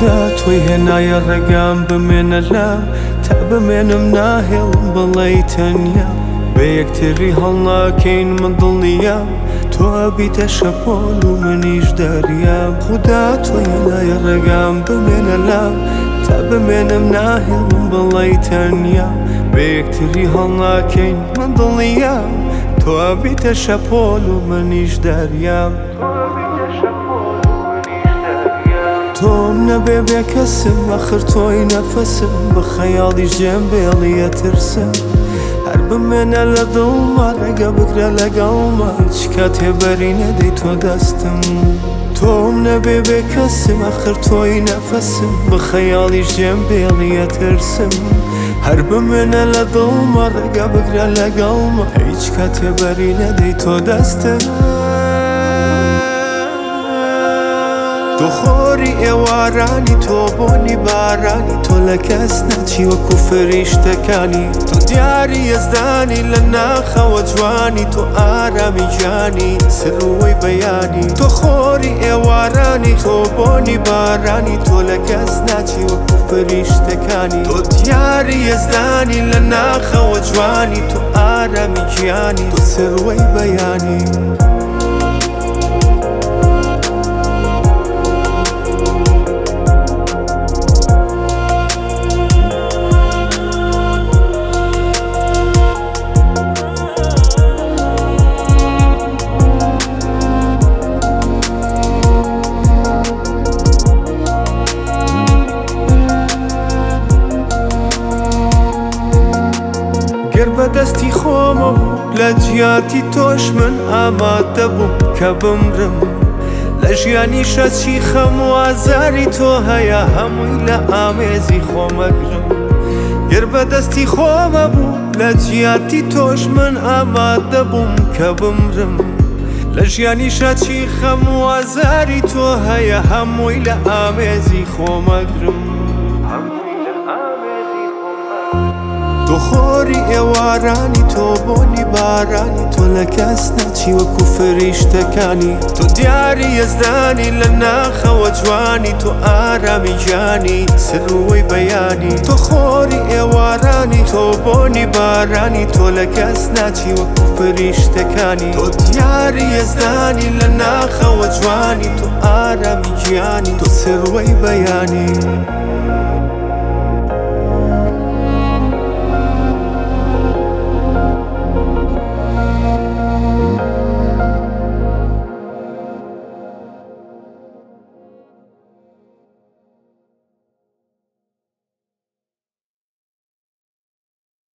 خدا تۆی هێنایە ڕێگام بمێنە لام تا بمێنم ناهێڵم بڵێی تەنیا بە یەکتری هەڵناکەین من دڵنیام تۆ بیتە شەپۆل و منیش دەریام خدا تۆی هێنایە ڕێگام بمێنە لام تا بمێنم ناهێڵم بڵێی تەنیا بە یەکتری هەڵناکەین من دڵنیام تۆ بیتە شەپۆل و منیش دەریام تۆم نەبێ بێ کەسم ئەخر تۆی نەفەسم بە خەیاڵیش جێم بێڵیە ترسم هەر بمێنە لە دڵما ڕێگە بگرە لەگەڵما هیچ کاتێ بەری نەدەی تۆ دەستم تۆم نەبێ بێ کەسم ئەخر تۆی نەفەسم بە خەیاڵیش جێم بێڵیە ترسم هەر بمێنە لە دڵما ڕێگە بگرە لەگەڵما هیچ کاتێ بەری نەدەی تۆ دەستم تۆ خۆری ئێوارانی تۆ بۆنی بارانی تۆ لە کەس ناچی وەکو فریشتەکانی تۆ دیاری یەزدانی لە ناخەوە جوانی تۆ ئارامی جانی سروەی بەیانی تۆ خۆری ئێوارانی تۆ بۆنی بارانی تۆ لە کەس ناچی وەکو فریشتەکانی تۆ دیاری یەزدانی لە ناخەوە جوانی تۆ ئارامی گیانی تۆ سروەی بەیانی بەدەستی خۆمە بوو لە جیاتی تۆش من ئامادە بووم کە بمرم لە ژیانی شەچی خەم و ئازاری تۆ هەیە هەمووی لە ئامێزی خۆمەگرم گەر بەدەستی خۆمە بوو لە جیاتی تۆش من ئامادە بووم کە بمرم لە ژیانی شەچی خەم و ئازاری تۆ هەیە هەمووی لە ئامێزی خۆمەگرم تۆ خۆری ئێوارانی تۆ بۆنی بارانی تۆ لە کەس ناچی وەکو فریشتەکانی تۆ دیاری یەزدانی لە ناخەوە جوانی تۆ ئارامی گیانی سروەی بەیانی تۆ خۆری ئێوارانی تۆ بۆنی بارانی تۆ لە کەس ناچی وەکو فریشتەکانی تۆ دیاری یەزدانی لە ناخەوە جوانی تۆ ئارامی گیانی تۆ سروەی بەیانی